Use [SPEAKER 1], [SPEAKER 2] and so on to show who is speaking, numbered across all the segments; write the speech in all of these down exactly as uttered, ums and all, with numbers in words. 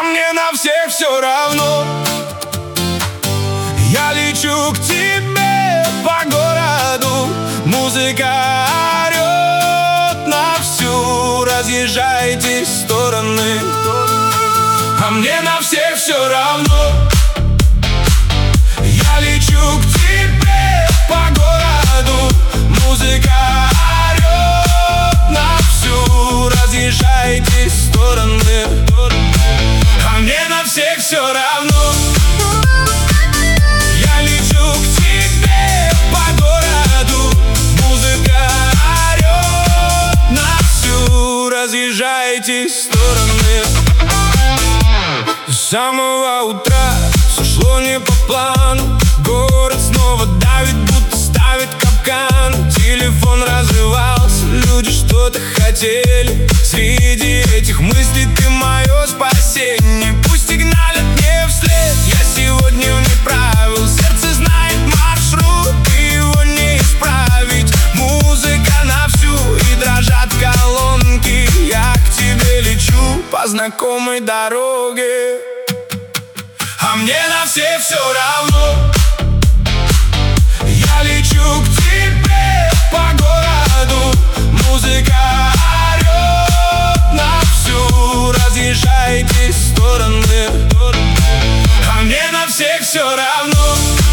[SPEAKER 1] мне на всех все равно. Я лечу к тебе по городу, музыка орет на всю, разъезжайтесь в стороны, а мне на всех все равно. Я лечу к тебе по городу, музыка орет на всю, разъезжайтесь в стороны, а мне на всех все равно. Я лечу к тебе по городу, музыка орет на всю, разъезжайтесь в стороны. С самого утра все шло не по плану. Город снова давит, будто ставит капкан. Телефон разрывался, люди что-то хотели. Среди этих мыслей ты мое спасение. Пусть сигналят мне вслед, я сегодня вне правил. Сердце знает маршрут, и его не исправить. Музыка на всю, и дрожат колонки. Я к тебе лечу по знакомой дороге, а мне на всех все равно. Я лечу к тебе по городу, музыка орет на всю, разъезжайтесь в стороны, а мне на всех все равно.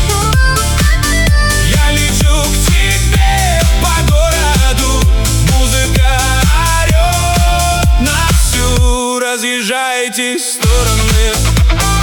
[SPEAKER 1] Я лечу к тебе по городу, музыка орет на всю, разъезжайтесь в стороны.